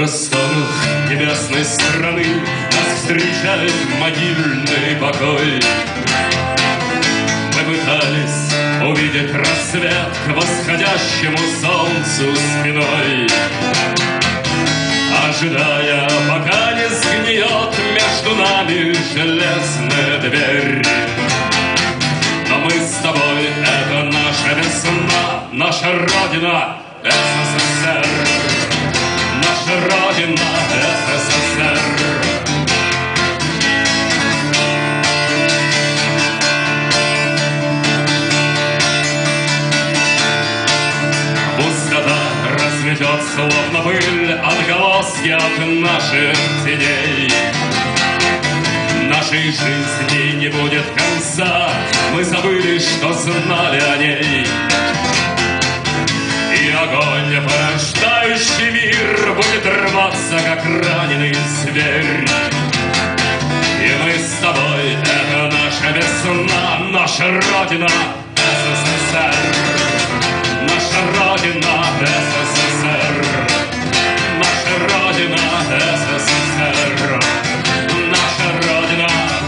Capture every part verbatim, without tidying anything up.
просторах небесной страны нас встречает могильный покой. Мы пытались увидеть рассвет к восходящему солнцу спиной, ожидая, пока не сгниет между нами железная дверь. Но мы с тобой — это наша весна, наша Родина — СССР. Наша Родина — СССР. Пустота разметет словно пыль отголоски от наших теней. Нашей жизни не будет конца, мы забыли, что знали о ней. И огонь, порождающий мир, будет рваться, как раненый зверь. И мы с тобой — это наша весна, наша Родина — СССР. Наша Родина — СССР. Наша Родина — СССР. Наша Родина.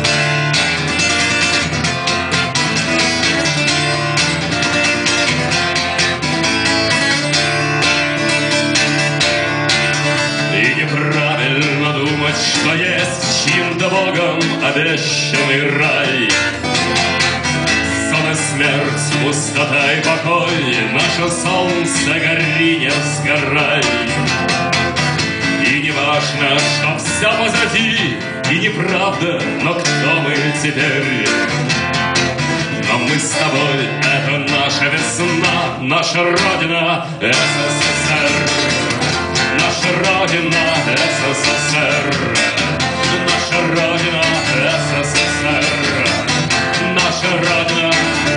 И неправильно думать, что есть чьим-то Богом обещанный рай. Сон и смерть, пустота и покой, наше солнце, гори, не сгорай. И не важно, что все позади, и неправда, но кто мы теперь? Но мы с тобой — это наша весна, наша Родина — СССР. Наша Родина — СССР. Наша Родина — СССР. Наша Родина.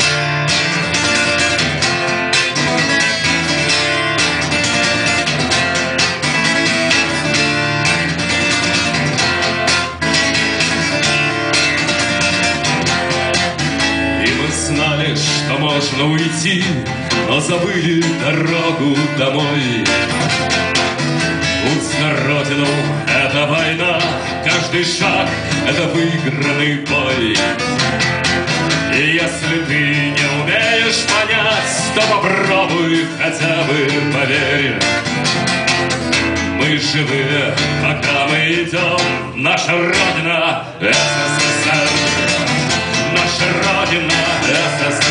Знали, что можно уйти, но забыли дорогу домой. Путь на родину — это война, каждый шаг — это выигранный бой. И если ты не умеешь понять, то попробуй хотя бы поверь. Мы живы, пока мы идем, наша Родина — СССР. Наша Родина — СССР.